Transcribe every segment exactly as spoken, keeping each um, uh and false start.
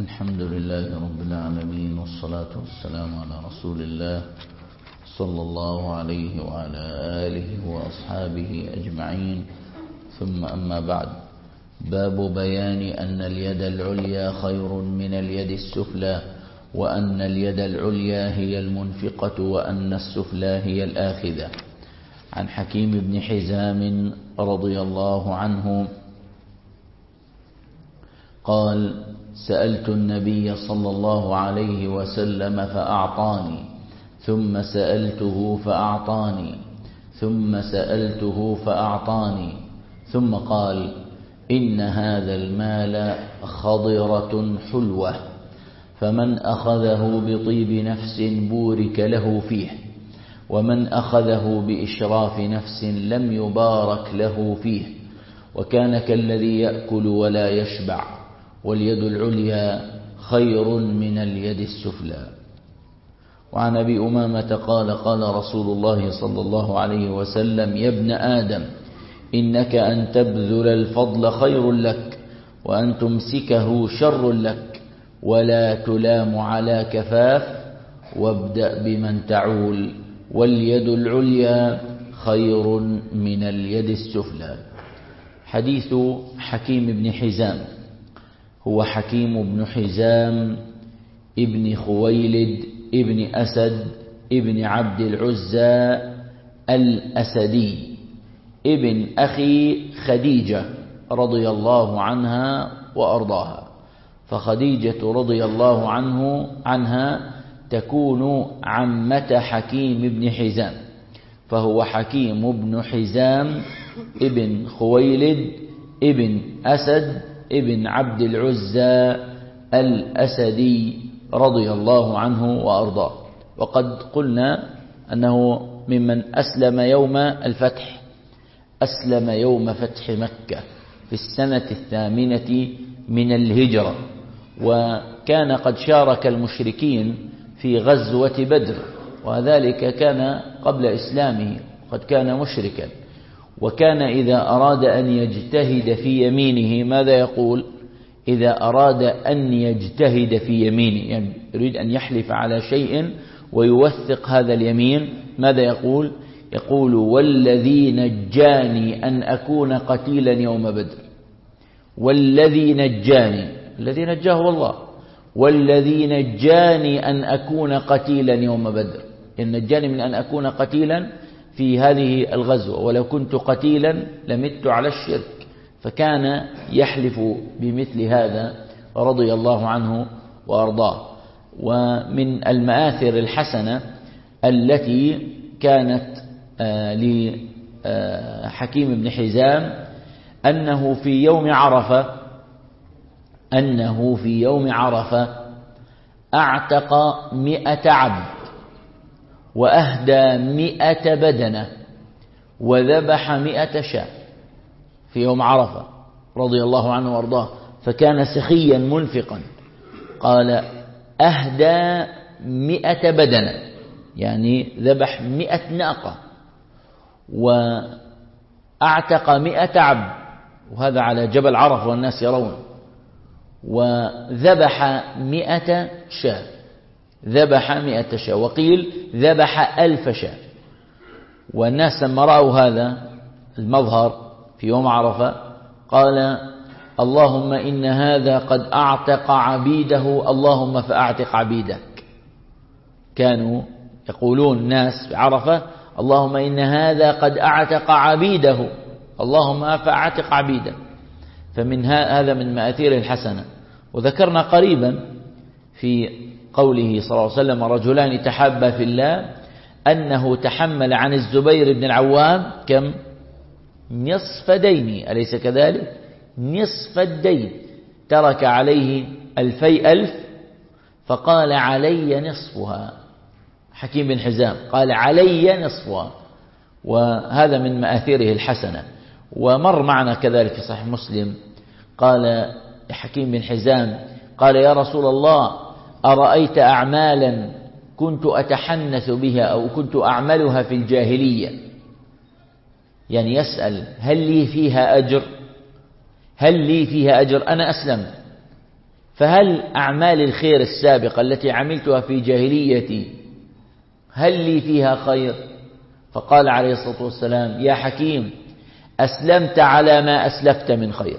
الحمد لله رب العالمين، والصلاة والسلام على رسول الله صلى الله عليه وعلى آله وأصحابه أجمعين، ثم أما بعد. باب بيان أن اليد العليا خير من اليد السفلى، وأن اليد العليا هي المنفقة وأن السفلى هي الآخذة. عن حكيم بن حزام رضي الله عنه قال: سألت النبي صلى الله عليه وسلم فأعطاني، ثم سألته فأعطاني، ثم سألته فأعطاني، ثم قال: إن هذا المال خضرة حلوة، فمن أخذه بطيب نفس بورك له فيه، ومن أخذه بإشراف نفس لم يبارك له فيه، وكان كالذي يأكل ولا يشبع، واليد العليا خير من اليد السفلى. وعن أبي أمامة قال: قال رسول الله صلى الله عليه وسلم: يا ابن آدم، إنك أن تبذل الفضل خير لك، وأن تمسكه شر لك، ولا تلام على كفاف، وابدأ بمن تعول، واليد العليا خير من اليد السفلى. حديث حكيم بن حزام. هو حكيم بن حزام ابن خويلد ابن أسد ابن عبد العزى الأسدي، ابن أخي خديجة رضي الله عنها وأرضاها. فخديجة رضي الله عنه عنها تكون عمة حكيم بن حزام، فهو حكيم بن حزام ابن خويلد ابن أسد ابن عبد العزى الأسدي رضي الله عنه وأرضاه. وقد قلنا أنه ممن أسلم يوم الفتح، أسلم يوم فتح مكة في السنة الثامنة من الهجرة، وكان قد شارك المشركين في غزوة بدر، وذلك كان قبل إسلامه، قد كان مشركا. وكان إذا أراد أن يجتهد في يمينه ماذا يقول؟ إذا أراد أن يجتهد في يمينه، يعني يريد أن يحلف على شيء ويوثق هذا اليمين، ماذا يقول؟ يقول: والذي نجاني أن أكون قتيلا يوم بدر. والذي نجاني، الذي نجاه الله، والذي نجاني أن أكون قتيلا يوم بدر، إن نجاني من أن أكون قتيلا في هذه الغزوة، ولو كنت قتيلا لمت على الشرك. فكان يحلف بمثل هذا رضي الله عنه وأرضاه. ومن المآثر الحسنة التي كانت لحكيم بن حزام أنه في يوم عرفة أنه في يوم عرفة أعتق مئة عبد، وأهدى مئة بدنة، وذبح مئة شاة في يوم عرفة رضي الله عنه وارضاه. فكان سخيا منفقا. قال: أهدى مئة بدنة، يعني ذبح مئة ناقة، وأعتق مئة عبد، وهذا على جبل عرفة والناس يرون، وذبح مئة شاة، ذبح مئة شاة، وقيل ذبح ألف شاة. والناس لما رأوا هذا المظهر في يوم عرفة قال: اللهم إن هذا قد أعتق عبيده، اللهم فأعتق عبيدك. كانوا يقولون الناس في عرفة: اللهم إن هذا قد أعتق عبيده، اللهم فأعتق عبيدك. فمن هذا من مآثير الحسنة. وذكرنا قريبا في قوله صلى الله عليه وسلم: رجلان تحابا في الله، أنه تحمل عن الزبير بن العوام كم؟ نصف دينه، أليس كذلك؟ نصف الدين، ترك عليه ألفي ألف، فقال: علي نصفها. حكيم بن حزام قال: علي نصفها. وهذا من مآثيره الحسنة. ومر معنا كذلك في صحيح مسلم، قال حكيم بن حزام: قال: يا رسول الله، أرأيت أعمالا كنت أتحنث بها أو كنت أعملها في الجاهلية، يعني يسأل: هل لي فيها أجر؟ هل لي فيها أجر؟ أنا أسلمت، فهل أعمال الخير السابقة التي عملتها في جاهليتي هل لي فيها خير؟ فقال عليه الصلاة والسلام: يا حكيم، أسلمت على ما أسلفت من خير،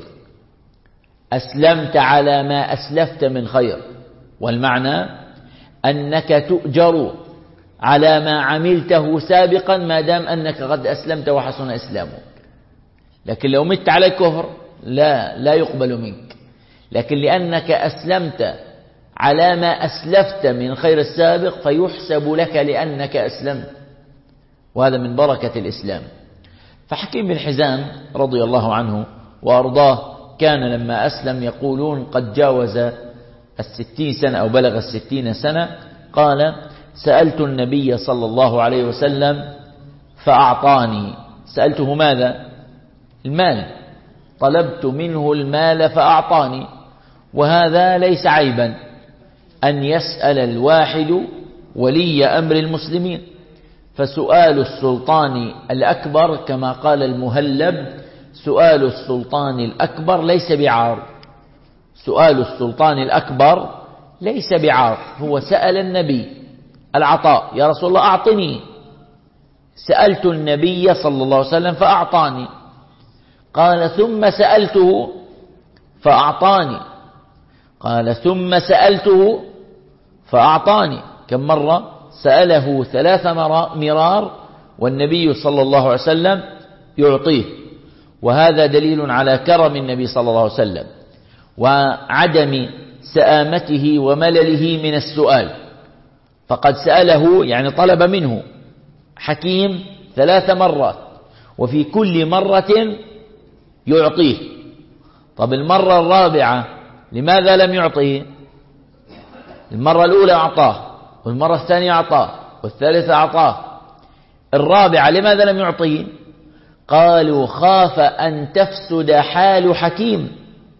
أسلمت على ما أسلفت من خير. والمعنى أنك تؤجر على ما عملته سابقا ما دام أنك قد أسلمت وحسن إسلامك. لكن لو مت على الكفر لا لا يقبل منك، لكن لأنك أسلمت على ما أسلفت من خير السابق فيحسب لك لأنك أسلمت، وهذا من بركة الإسلام. فحكيم بن حزام رضي الله عنه وأرضاه كان لما أسلم يقولون قد جاوز الستين سنة أو بلغ الستين سنة. قال: سألت النبي صلى الله عليه وسلم فأعطاني. سألته ماذا؟ المال، طلبت منه المال فأعطاني. وهذا ليس عيبا أن يسأل الواحد ولي أمر المسلمين، فسؤال السلطان الأكبر كما قال المهلب: سؤال السلطان الأكبر ليس بعار. سؤال السلطان الأكبر ليس بعار، هو سأل النبي العطاء: يا رسول الله أعطني. سألت النبي صلى الله عليه وسلم فأعطاني. قال: ثم سألته فأعطاني. قال: ثم سألته فأعطاني. كم مرة؟ سأله ثلاث مرار والنبي صلى الله عليه وسلم يعطيه. وهذا دليل على كرم النبي صلى الله عليه وسلم وعدم سآمته وملله من السؤال. فقد سأله يعني طلب منه حكيم ثلاث مرات، وفي كل مرة يعطيه. طب المرة الرابعة لماذا لم يعطيه؟ المرة الأولى أعطاه، والمرة الثانية أعطاه، والثالثة أعطاه، الرابعة لماذا لم يعطيه؟ قالوا: خاف أن تفسد حال حكيم،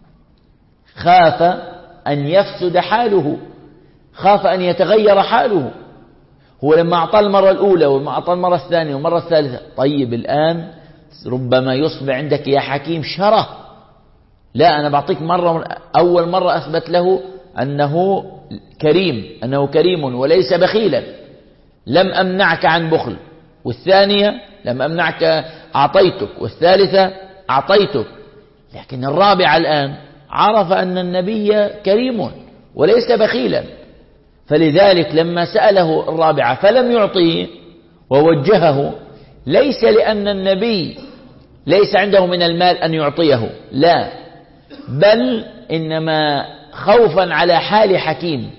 خاف أن يفسد حاله، خاف أن يتغير حاله. هو لما أعطى المرة الأولى وما أعطى المرة الثانية والمرة الثالثة، طيب الآن ربما يصبح عندك يا حكيم شره. لا، أنا بعطيك مرة، أول مرة أثبت له أنه كريم، أنه كريم وليس بخيلا، لم أمنعك عن بخل، والثانية لم أمنعك أعطيتك، والثالثة أعطيتك. لكن الرابعة الآن عرف أن النبي كريم وليس بخيلا، فلذلك لما سأله الرابعة فلم يعطيه ووجهه، ليس لأن النبي ليس عنده من المال أن يعطيه، لا، بل إنما خوفا على حال حكيم،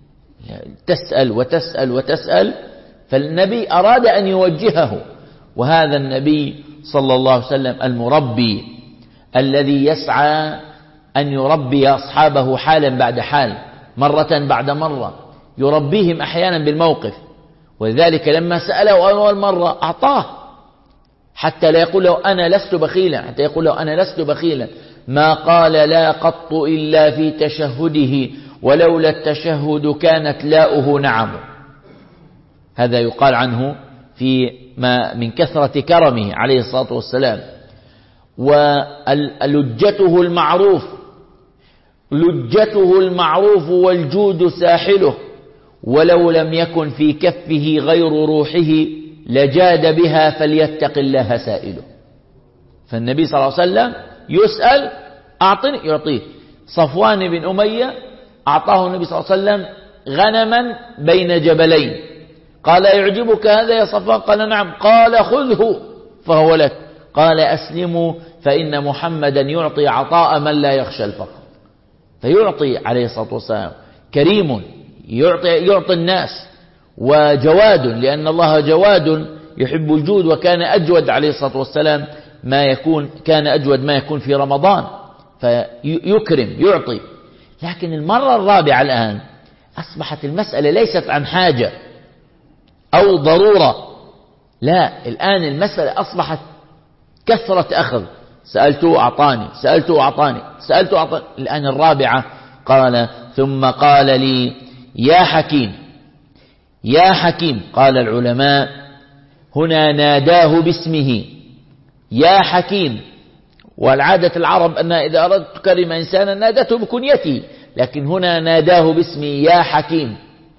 تسأل وتسأل وتسأل، فالنبي أراد أن يوجهه. وهذا النبي صلى الله عليه وسلم المربي الذي يسعى أن يربي أصحابه حالا بعد حال، مرة بعد مرة، يربيهم أحيانا بالموقف. ولذلك لما سأله أول مرة أعطاه، حتى لا يقول له أنا لست بخيلا، حتى يقول له أنا لست بخيلا. ما قال لا قط إلا في تشهده، ولولا التشهد كانت لاؤه نعم. هذا يقال عنه في ما من كثرة كرمه عليه الصلاة والسلام. ولجته المعروف، لجته المعروف والجود ساحله، ولو لم يكن في كفه غير روحه لجاد بها فليتق الله سائله. فالنبي صلى الله عليه وسلم يسأل أعطني يعطيه. صفوان بن أمية أعطاه النبي صلى الله عليه وسلم غنما بين جبلين، قال: يعجبك هذا يا صفوان؟ قال: نعم. قال: خذه فهو لك. قال: أسلموا فإن محمدا يعطي عطاء من لا يخشى الفقر. فيعطي عليه الصلاة والسلام، كريم، يعطي, يعطي الناس، وجواد، لأن الله جواد يحب الجود، وكان أجود عليه الصلاة والسلام ما يكون، كان أجود ما يكون في رمضان، فيكرم يعطي. لكن المرة الرابعة الآن أصبحت المسألة ليست عن حاجة أو ضرورة، لا، الآن المسألة أصبحت كثرة أخذ، سألته أعطاني، سألته أعطاني، سألته أعطاني. الآن الرابعة قال: ثم قال لي: يا حكيم، يا حكيم. قال العلماء هنا ناداه باسمه، يا حكيم. والعادة العرب أن إذا أردت تكرم إنسانا نادته بكنيته، لكن هنا ناداه باسمه يا حكيم.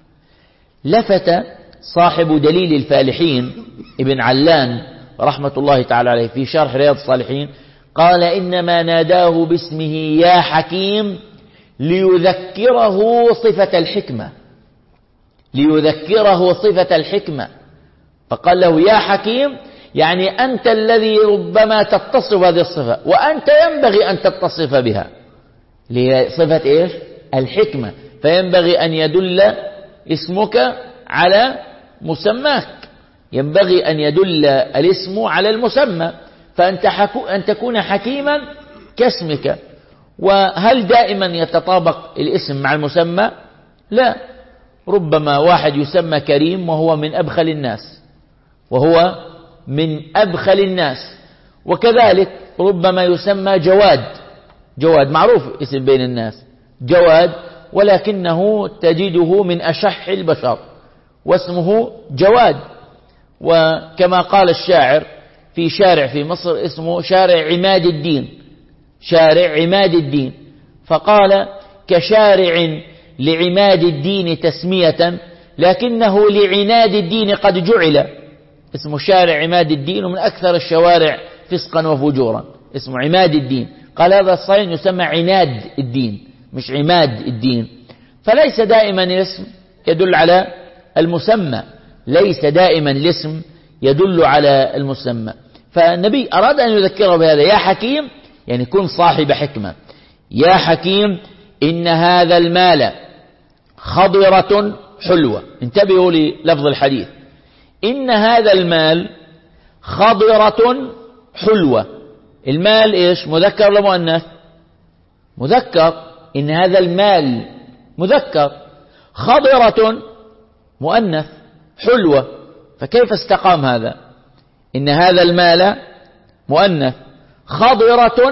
لفت صاحب دليل الفالحين ابن علان رحمة الله تعالى عليه في شرح رياض الصالحين، قال إنما ناداه باسمه يا حكيم ليذكره صفة الحكمة، ليذكره صفة الحكمة. فقال له يا حكيم يعني أنت الذي ربما تتصف هذه الصفة، وأنت ينبغي أن تتصف بها، لصفة إيش؟ الحكمة. فينبغي أن يدل اسمك على مسماك، ينبغي أن يدل الاسم على المسمى، فأنت حكو أن تكون حكيما كاسمك. وهل دائما يتطابق الاسم مع المسمى؟ لا، ربما واحد يسمى كريم وهو من أبخل الناس، وهو من أبخل الناس، وكذلك ربما يسمى جواد، جواد معروف اسم بين الناس جواد، ولكنه تجده من أشح البشر واسمه جواد. وكما قال الشاعر في شارع في مصر اسمه شارع عماد الدين، شارع عماد الدين، فقال كشارع لعماد الدين تسمية لكنه لعناد الدين قد جعل. اسمه شارع عماد الدين، ومن أكثر الشوارع فسقا وفجورا اسمه عماد الدين. قال هذا الصحيح يسمى عناد الدين مش عماد الدين. فليس دائما الاسم يدل على المسمى، ليس دائما الاسم يدل على المسمى. فالنبي أراد أن يذكره بهذا يا حكيم، يعني كن صاحب حكمة. يا حكيم إن هذا المال خضرة حلوة. انتبهوا للفظ الحديث، إن هذا المال خضرة حلوة. المال إيش؟ مذكر ولا مؤنث؟ مذكر. إن هذا المال مذكر، خضرة مؤنث، حلوة. فكيف استقام هذا؟ إن هذا المال مؤنث، خضرة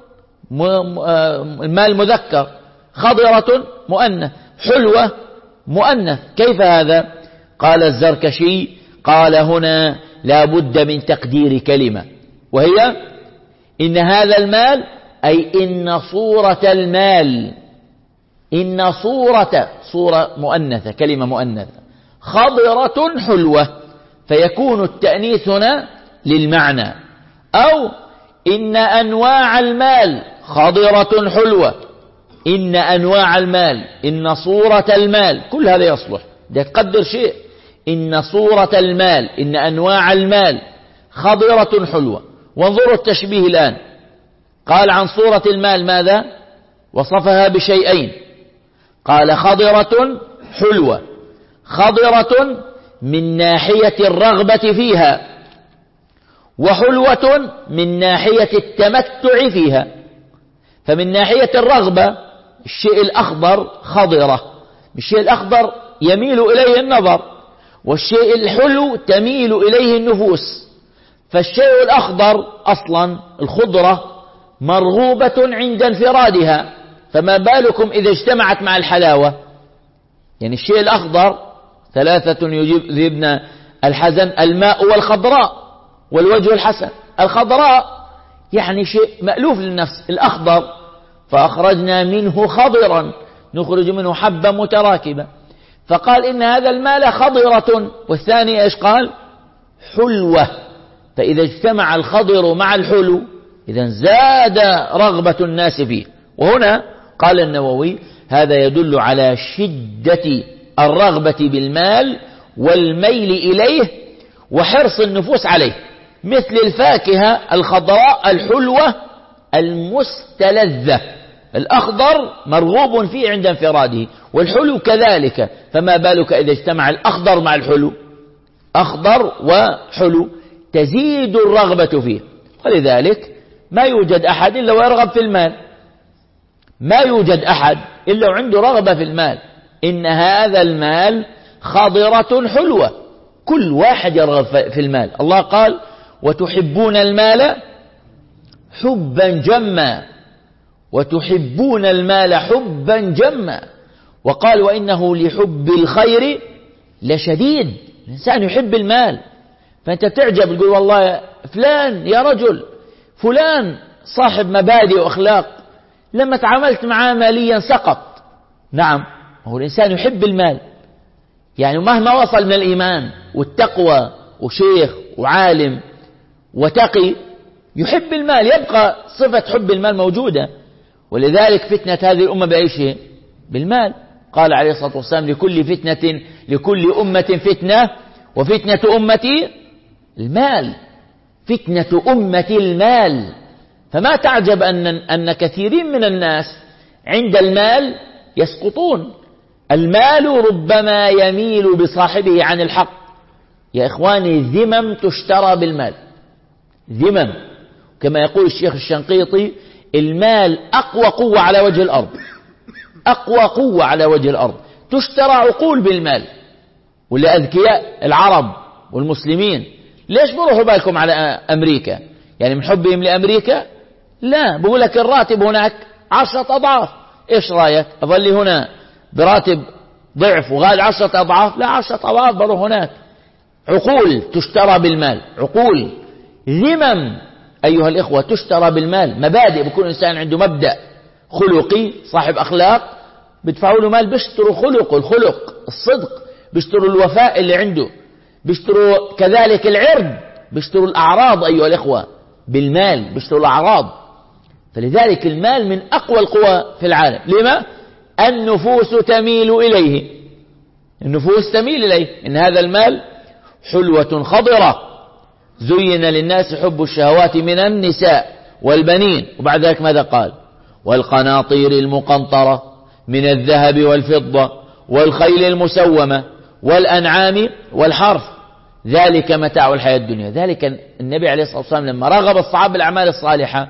المال مذكر، خضرة مؤنث، حلوة مؤنث، كيف هذا؟ قال الزركشي قال هنا لا بد من تقدير كلمة، وهي إن هذا المال أي إن صورة المال، إن صورة صورة مؤنثة، كلمة مؤنثة، خضرة حلوة، فيكون التأنيث هنا للمعنى. أو إن أنواع المال خضرة حلوة، إن أنواع المال، إن صورة المال، كل هذا يصلح. ده تقدر شيء، إن صورة المال، إن أنواع المال خضرة حلوة. وانظروا التشبيه الآن، قال عن صورة المال ماذا؟ وصفها بشيئين، قال خضرة حلوة. خضرة من ناحية الرغبة فيها، وحلوة من ناحية التمتع فيها. فمن ناحية الرغبة الشيء الأخضر خضرة، الشيء الأخضر يميل إليه النظر، والشيء الحلو تميل إليه النفوس. فالشيء الأخضر أصلا الخضرة مرغوبة عند انفرادها، فما بالكم إذا اجتمعت مع الحلاوة؟ يعني الشيء الأخضر ثلاثة يذهبن الحزن، الماء والخضراء والوجه الحسن. الخضراء يعني شيء مألوف للنفس، الأخضر فأخرجنا منه خضرا نخرج منه حبا متراكبا. فقال إن هذا المال خضرة، والثاني إيش قال؟ حلوة. فإذا اجتمع الخضر مع الحلو إذن زاد رغبة الناس فيه. وهنا قال النووي هذا يدل على شدة الرغبة بالمال والميل إليه وحرص النفوس عليه، مثل الفاكهة الخضراء الحلوة المستلذة. الأخضر مرغوب فيه عند انفراده، والحلو كذلك، فما بالك إذا اجتمع الأخضر مع الحلو، أخضر وحلو تزيد الرغبة فيه. ولذلك ما يوجد أحد إلا ويرغب في المال، ما يوجد أحد إلا وعنده رغبة في المال. إن هذا المال خضرة حلوة، كل واحد يرغب في المال. الله قال وتحبون المال حبا جما، وتحبون المال حبا جما. وقال وإنه لحب الخير لشديد. الإنسان يحب المال، فأنت تعجب تقول والله فلان يا رجل فلان صاحب مبادئ وأخلاق، لما تعاملت معاه ماليا سقط، نعم، هو الإنسان يحب المال، يعني مهما وصل من الإيمان والتقوى وشيخ وعالم وتقي يحب المال، يبقى صفة حب المال موجودة. ولذلك فتنة هذه الأمة بأي شيء؟ بالمال. قال عليه الصلاة والسلام: لكل فتنة لكل أمة فتنة وفتنة أمتي المال. فتنة أمتي المال. فما تعجب أن أن كثيرين من الناس عند المال يسقطون. المال ربما يميل بصاحبه عن الحق. يا إخواني، ذمم تشترى بالمال، ذمم. كما يقول الشيخ الشنقيطي: المال أقوى قوة على وجه الأرض، أقوى قوة على وجه الأرض، تشترى عقول بالمال. ولأذكياء العرب والمسلمين ليش بروحوا بالكم على أمريكا؟ يعني من حبهم لأمريكا؟ لا، بقول لك الراتب هناك عشرة أضعاف، إيش رأيك أظلي هنا براتب ضعف وغالي عشرة أضعاف؟ لا، عشرة أضعاف بروح هناك. عقول تشترى بالمال، عقول. ذمم أيها الإخوة تشترى بالمال، مبادئ. بكل إنسان عنده مبدأ خلقي صاحب أخلاق، بيدفعوا له مال بيشتروا خلقه، الخلق الصدق، بيشتروا الوفاء اللي عنده، بيشتروا كذلك العرض، بيشتروا الأعراض أيها الإخوة بالمال، بيشتروا الأعراض. فلذلك المال من أقوى القوى في العالم. لما؟ النفوس تميل إليه، النفوس تميل إليه. إن هذا المال حلوة خضرة زين للناس حب الشهوات من النساء والبنين. وبعد ذلك ماذا قال؟ والقناطير المقنطرة من الذهب والفضة والخيل المسومة والأنعام والحرث ذلك متاع الحياة الدنيا. ذلك النبي عليه الصلاة والسلام لما رغب الصحابة بالأعمال الصالحة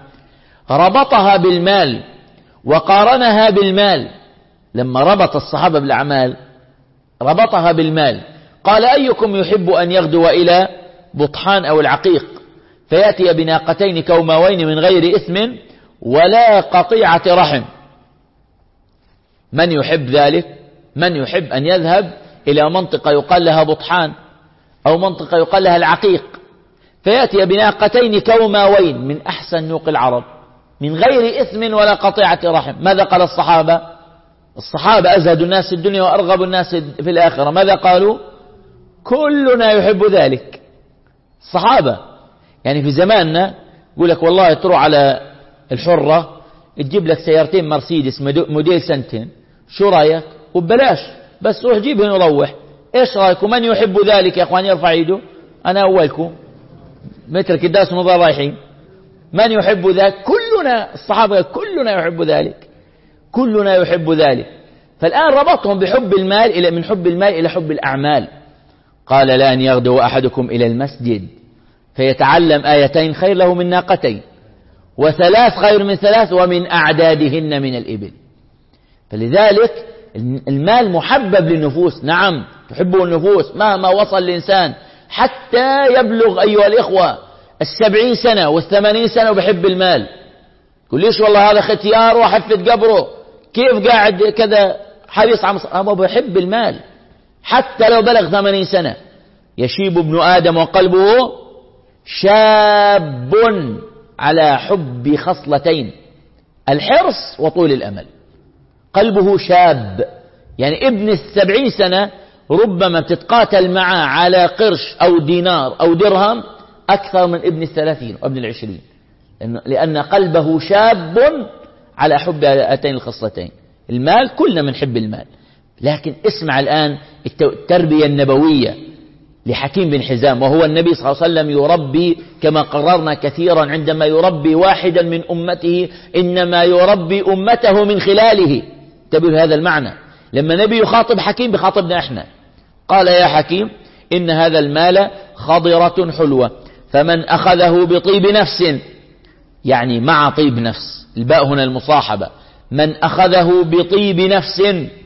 ربطها بالمال وقارنها بالمال. لما ربط الصحابة بالأعمال ربطها بالمال. قال: أيكم يحب أن يغدو إلى بطحان أو العقيق فيأتي بناقتين كوماوين من غير إثم ولا قطيعة رحم؟ من يحب ذلك؟ من يحب أن يذهب إلى منطقة يقال لها بطحان أو منطقة يقال لها العقيق فيأتي بناقتين كوماوين من أحسن نوق العرب من غير إثم ولا قطيعة رحم؟ ماذا قال الصحابة؟ الصحابة أزهد الناس في الدنيا وأرغب الناس في الآخرة. ماذا قالوا؟ كلنا يحب ذلك. الصحابة يعني في زماننا يقول لك والله تروح على الحرة تجيب لك سيارتين مرسيدس موديل سنتين، شو رأيك؟ وببلاش، بس روح جيبهن وروح. ايش رأيكم؟ من يحب ذلك يا اخوان يرفع يده؟ انا اولكم، متر كداس ونظر رايحين. من يحب ذلك؟ كلنا. الصحابة كلنا يحب ذلك، كلنا يحب ذلك. فالآن ربطهم بحب المال إلى من حب المال إلى حب الأعمال. قال: لأن يغدو أحدكم إلى المسجد فيتعلم آيتين خير له من ناقتين، وثلاث خير من ثلاث، ومن أعدادهن من الإبل. فلذلك المال محبب للنفوس، نعم تحبه النفوس مهما وصل الإنسان، حتى يبلغ أيها الإخوة السبعين سنة والثمانين سنة وبحب المال. يقول ليش والله هذا ختيار وحفة قبره، كيف قاعد كذا حريص على مصر؟ أما بحب المال حتى لو بلغ ثمانين سنة. يشيب ابن آدم وقلبه شاب على حب خصلتين: الحرص وطول الأمل. قلبه شاب، يعني ابن السبعين سنة ربما بتتقاتل معه على قرش أو دينار أو درهم أكثر من ابن الثلاثين وابن العشرين، لأن قلبه شاب على حب هاتين الخصلتين. المال كلنا بنحب المال، لكن اسمع الآن التربية النبوية لحكيم بن حزام، وهو النبي صلى الله عليه وسلم يربي كما قررنا كثيرا عندما يربي واحدا من أمته إنما يربي أمته من خلاله. انتبهوا هذا المعنى. لما النبي يخاطب حكيم بخاطبنا احنا، قال: يا حكيم إن هذا المال خضرة حلوة، فمن أخذه بطيب نفس، يعني مع طيب نفس، الباء هنا المصاحبة، من أخذه بطيب نفس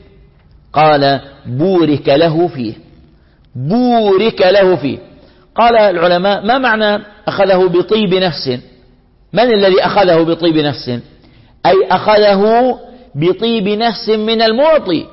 قال بورك له فيه، بورك له فيه. قال العلماء: ما معنى أخذه بطيب نفس؟ من الذي أخذه بطيب نفس؟ أي أخذه بطيب نفس من المعطي.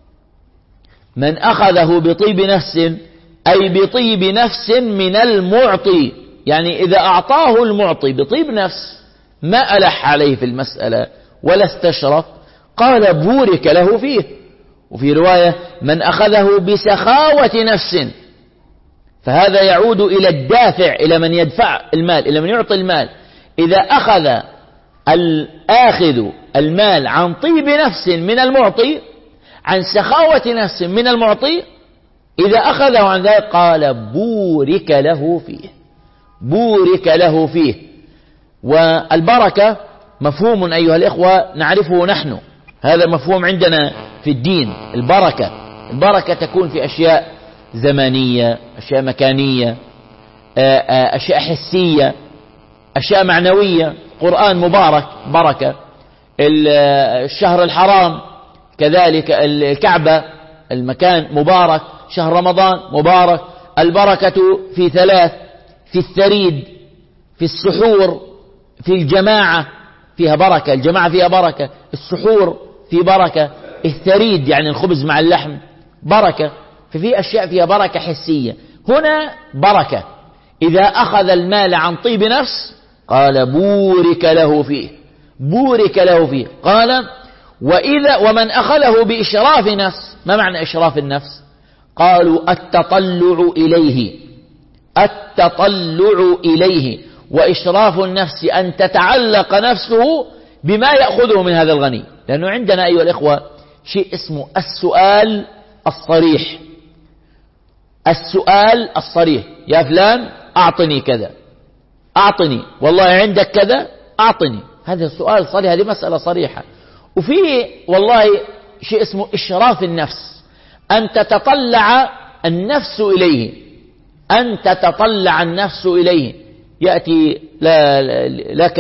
من أخذه بطيب نفس أي بطيب نفس من المعطي، يعني إذا أعطاه المعطي بطيب نفس ما ألح عليه في المسألة ولا استشرف، قال بورك له فيه. وفي رواية من أخذه بسخاوة نفس، فهذا يعود إلى الدافع، إلى من يدفع المال، إلى من يعطي المال. إذا أخذ الآخذ المال عن طيب نفس من المعطي، عن سخاوة نفس من المعطي، إذا أخذه عن ذلك قال بورك له فيه، بورك له فيه. والبركة مفهوم أيها الإخوة نعرفه نحن، هذا مفهوم عندنا في الدين. البركة البركة تكون في أشياء زمانية، أشياء مكانية، أشياء حسية، أشياء معنوية. قرآن مبارك بركة، الشهر الحرام كذلك، الكعبة المكان مبارك، شهر رمضان مبارك. البركة في ثلاث: في الثريد، في السحور، في الجماعة فيها بركة، الجماعة فيها بركة، السحور في بركة، الثريد يعني الخبز مع اللحم بركة. ففي أشياء فيها بركة حسية. هنا بركة إذا أخذ المال عن طيب نفس قال بورك له فيه، بورك له فيه. قال وإذا ومن أخذه بإشراف نفس. ما معنى إشراف النفس؟ قالوا التطلع إليه، التطلع إليه. وإشراف النفس أن تتعلق نفسه بما يأخذه من هذا الغني. لأنه عندنا أيها الإخوة شيء اسمه السؤال الصريح، السؤال الصريح: يا فلان أعطني كذا، أعطني، والله عندك كذا أعطني. هذا السؤال صريح، هذه مسألة صريحة. وفي والله شيء اسمه إشراف النفس، أن تتطلع النفس إليه، أن تتطلع النفس إليه. يأتي لك،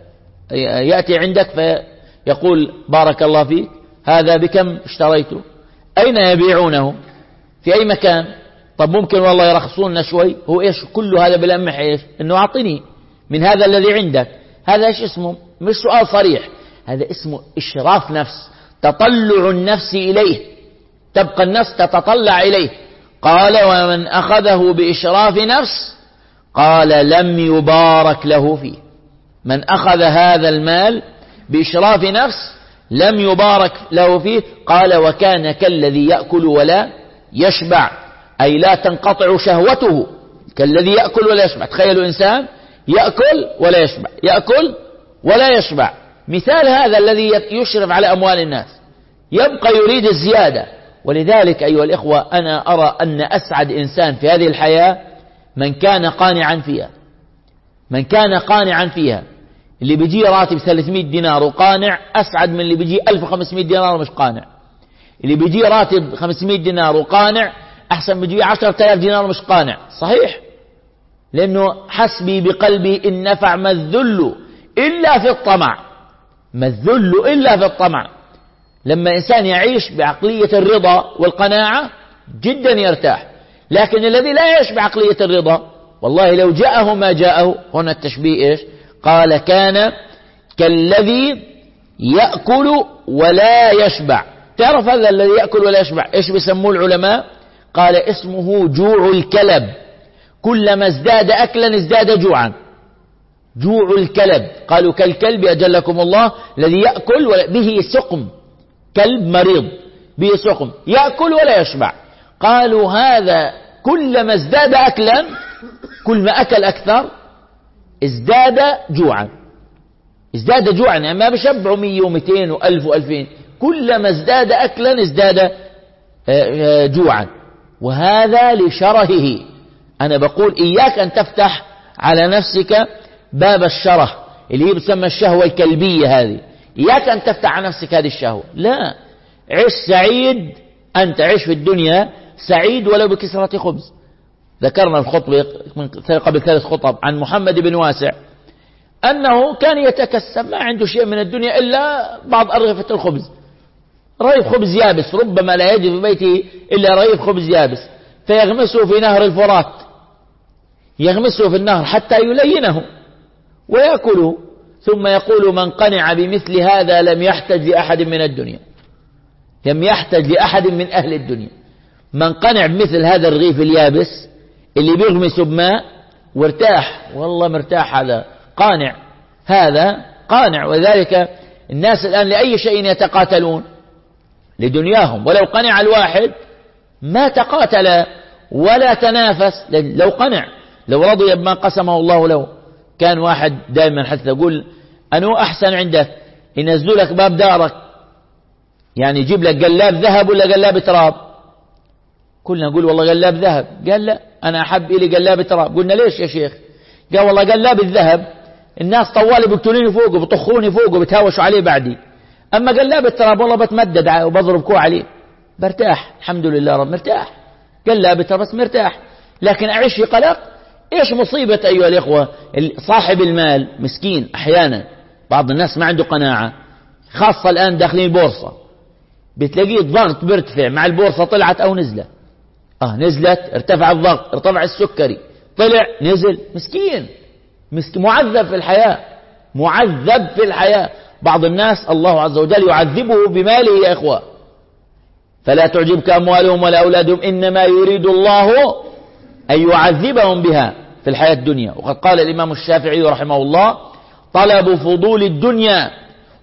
يأتي عندك فيقول بارك الله فيك، هذا بكم اشتريته؟ أين يبيعونه؟ في أي مكان؟ طب ممكن والله يرخصوننا شوي. هو إيش كل هذا بلمح إيش؟ إنه أعطني من هذا الذي عندك. هذا إيش اسمه؟ مش سؤال صريح، هذا اسمه إشراف نفس، تطلع النفس إليه، تبقى النفس تتطلع إليه. قال ومن أخذه بإشراف نفس قال لم يبارك له فيه. من أخذ هذا المال بإشراف نفس لم يبارك له فيه. قال وكان كالذي يأكل ولا يشبع، أي لا تنقطع شهوته، كالذي يأكل ولا يشبع. تخيلوا إنسان يأكل ولا يشبع، يأكل ولا يشبع. مثال هذا الذي يشرف على أموال الناس يبقى يريد الزيادة. ولذلك أيها الإخوة أنا أرى أن أسعد إنسان في هذه الحياة من كان قانعا فيها، من كان قانعا فيها. اللي بيجي راتب ثلاثمائة دينار وقانع أسعد من اللي بيجي ألف وخمسمائة دينار ومش قانع. اللي بيجي راتب خمسمائة دينار وقانع أحسن بيجي عشرة آلاف دينار ومش قانع. صحيح، لأنه حسبي بقلبي إن نفع ما الذل إلا في الطمع، ما الذل إلا في الطمع. لما إنسان يعيش بعقلية الرضا والقناعة جدا يرتاح. لكن الذي لا يعيش بعقلية الرضا والله لو جاءه ما جاءه. هنا التشبيه إيش؟ قال كان كالذي يأكل ولا يشبع. تعرف هذا الذي يأكل ولا يشبع إيش بيسموه العلماء؟ قال اسمه جوع الكلب، كلما ازداد أكلا ازداد جوعا. جوع الكلب، قالوا كالكلب أجلكم الله الذي يأكل به سقم، كلب مريض به سقم يأكل ولا يشبع. قالوا هذا كلما ازداد أكلا، كل ما أكل أكثر ازداد جوعا، ازداد جوعا، يعني ما بشبعوا مية ومئتين وألف وألفين، كلما ازداد أكلا ازداد جوعا. وهذا لشرهه. أنا بقول إياك أن تفتح على نفسك باب الشره اللي هي بتسمى الشهوة الكلبية هذه. إياك أن تفتح على نفسك هذه الشهوة، لا، عيش سعيد. أنت عيش في الدنيا سعيد ولو بكسرة خبز. ذكرنا الخطبة قبل ثلاث خطب عن محمد بن واسع أنه كان يتكسب، ما عنده شيء من الدنيا إلا بعض أرغفة الخبز، رغيف خبز يابس، ربما لا يجد في بيته إلا رغيف خبز يابس، فيغمسه في نهر الفرات، يغمسه في النهر حتى يلينه ويأكله، ثم يقول من قنع بمثل هذا لم يحتج لأحد من الدنيا، لم يحتج لأحد من أهل الدنيا. من قنع بمثل هذا الرغيف اليابس اللي بيغمسه بماء وارتاح، والله مرتاح، هذا قانع، هذا قانع. وذلك الناس الآن لأي شيء يتقاتلون؟ لدنياهم. ولو قنع الواحد ما تقاتل ولا تنافس لو قنع، لو رضي بما قسمه الله له. كان واحد دائما حتى يقول أنه أحسن عندك ينزل لك باب دارك، يعني يجيب لك قلاب ذهب ولا قلاب تراب؟ كلنا نقول والله قلاب ذهب. قال لا، أنا أحب إلي قلاب تراب. قلنا ليش يا شيخ؟ قال والله قلاب الذهب الناس طوالي بيقتلوني فوقه بيطخوني فوقه بتهاوشوا عليه بعدي، أما قلاب التراب والله بتمدد وبضرب كوع عليه برتاح، الحمد لله رب مرتاح. قلاب التراب بس مرتاح، لكن أعيش في قلق. إيش مصيبة أيها الإخوة؟ صاحب المال مسكين أحيانا بعض الناس ما عنده قناعة، خاصة الآن داخلين البورصة، بتلاقيه الضغط بيرتفع مع البورصة طلعت أو نزلت. آه نزلت ارتفع الضغط، ارتفع السكري، طلع نزل، مسكين مسكين معذب في الحياة، معذب في الحياة. بعض الناس الله عز وجل يعذبه بماله يا إخوة. فلا تعجبك أموالهم ولا أولادهم إنما يريد الله أن يعذبهم بها في الحياة الدنيا. وقد قال الإمام الشافعي رحمه الله: طلب فضول الدنيا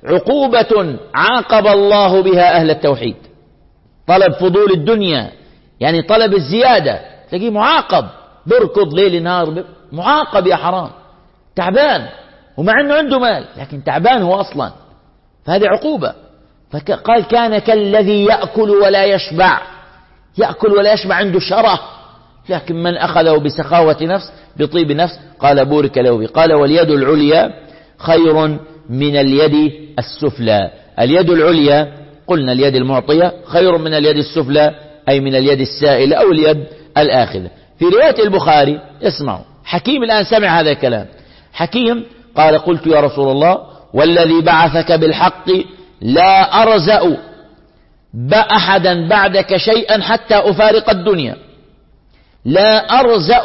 عقوبة عاقب الله بها أهل التوحيد. طلب فضول الدنيا يعني طلب الزيادة، تلاقيه معاقب، بركض ليل نهار، معاقب يا حرام، تعبان، ومع أنه عنده مال لكن تعبان هو أصلا، فهذه عقوبة. فقال كان كالذي يأكل ولا يشبع، يأكل ولا يشبع عنده شره، لكن من أخذه بسخاوة نفس بطيب نفس قال بورك له به. قال واليد العليا خير من اليد السفلى. اليد العليا قلنا اليد المعطية خير من اليد السفلى، أي من اليد السائلة أو اليد الآخذة. في رواية البخاري اسمعوا، حكيم الآن سمع هذا الكلام. حكيم قال قلت يا رسول الله والذي بعثك بالحق لا أرزأ بأحدا بعدك شيئا حتى أفارق الدنيا. لا أرزأ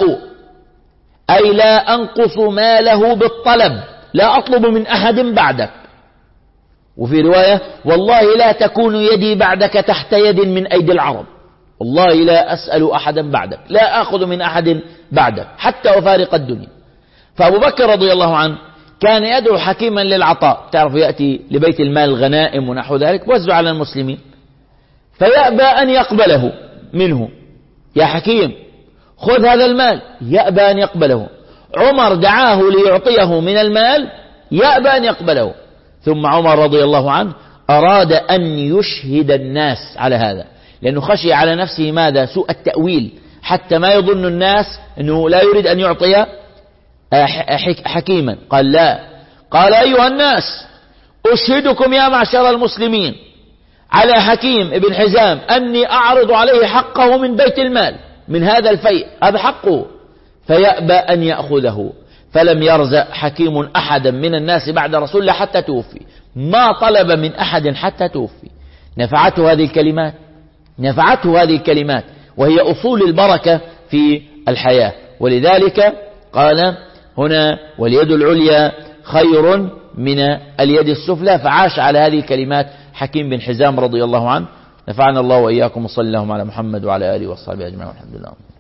أي لا أنقص ماله بالطلب، لا أطلب من أحد بعدك. وفي رواية والله لا تكون يدي بعدك تحت يد من أيدي العرب، والله لا أسأل أحدا بعدك، لا أخذ من أحد بعدك حتى أفارق الدنيا. فأبو بكر رضي الله عنه كان يدعو حكيما للعطاء، تعرف يأتي لبيت المال الغنائم ونحو ذلك وزع على المسلمين، فيأبى أن يقبله منه. يا حكيم خذ هذا المال، يأبى أن يقبله. عمر دعاه ليعطيه من المال، يأبى أن يقبله. ثم عمر رضي الله عنه أراد أن يشهد الناس على هذا، لأنه خشي على نفسه ماذا؟ سوء التأويل، حتى ما يظن الناس أنه لا يريد أن يعطي حكيما. قال لا، قال أيها الناس أشهدكم يا معشر المسلمين على حكيم ابن حزام أني أعرض عليه حقه من بيت المال، من هذا الفيء، هذا حقه، فيأبى أن يأخذه. فلم يرزق حكيم أحدا من الناس بعد رسول الله حتى توفي، ما طلب من أحد حتى توفي. نفعته هذه الكلمات، نفعته هذه الكلمات، وهي أصول البركة في الحياة. ولذلك قال هنا واليد العليا خير من اليد السفلى، فعاش على هذه الكلمات حكيم بن حزام رضي الله عنه. نفعنا الله وإياكم، وصلى اللهم على محمد وعلى آله وصحبه أجمعين، والحمد لله.